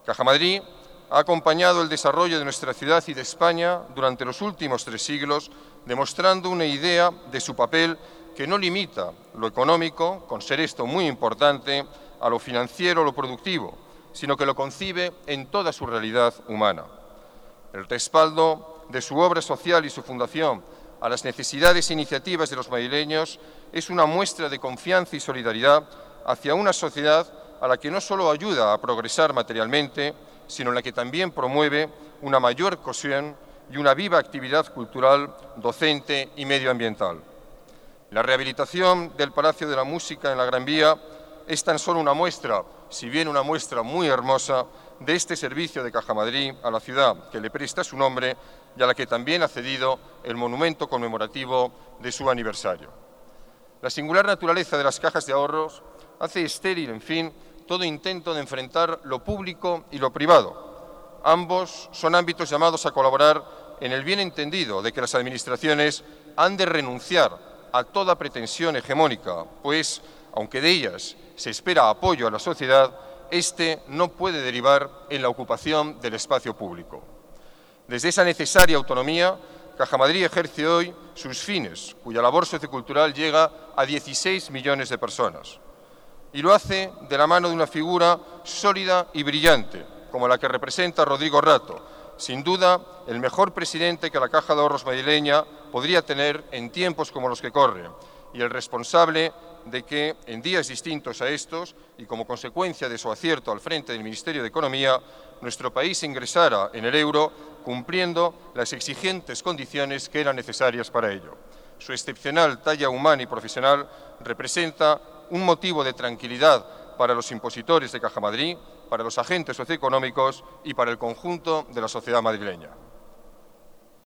Caja Madrid ha acompañado el desarrollo de nuestra ciudad y de España durante los últimos 3 siglos, demostrando una idea de su papel que no limita lo económico, con ser esto muy importante, a lo financiero o lo productivo, sino que lo concibe en toda su realidad humana. El respaldo de su obra social y su fundación a las necesidades e iniciativas de los madrileños es una muestra de confianza y solidaridad hacia una sociedad a la que no solo ayuda a progresar materialmente, sino en la que también promueve una mayor cohesión y una viva actividad cultural, docente y medioambiental. La rehabilitación del Palacio de la Música en la Gran Vía es tan solo una muestra, si bien una muestra muy hermosa, de este servicio de Caja Madrid a la ciudad que le presta su nombre y a la que también ha cedido el monumento conmemorativo de su aniversario. La singular naturaleza de las cajas de ahorros hace estéril, en fin, todo intento de enfrentar lo público y lo privado. Ambos son ámbitos llamados a colaborar en el bien entendido de que las administraciones han de renunciar a toda pretensión hegemónica, pues, aunque de ellas se espera apoyo a la sociedad, este no puede derivar en la ocupación del espacio público. Desde esa necesaria autonomía, Caja Madrid ejerce hoy sus fines, cuya labor sociocultural llega a 16 millones de personas. Y lo hace de la mano de una figura sólida y brillante, como la que representa Rodrigo Rato, sin duda el mejor presidente que la Caja de Ahorros madrileña podría tener en tiempos como los que corren, y el responsable de que, en días distintos a estos, y como consecuencia de su acierto al frente del Ministerio de Economía, nuestro país ingresara en el euro cumpliendo las exigentes condiciones que eran necesarias para ello. Su excepcional talla humana y profesional representa un motivo de tranquilidad para los impositores de Caja Madrid, para los agentes socioeconómicos y para el conjunto de la sociedad madrileña.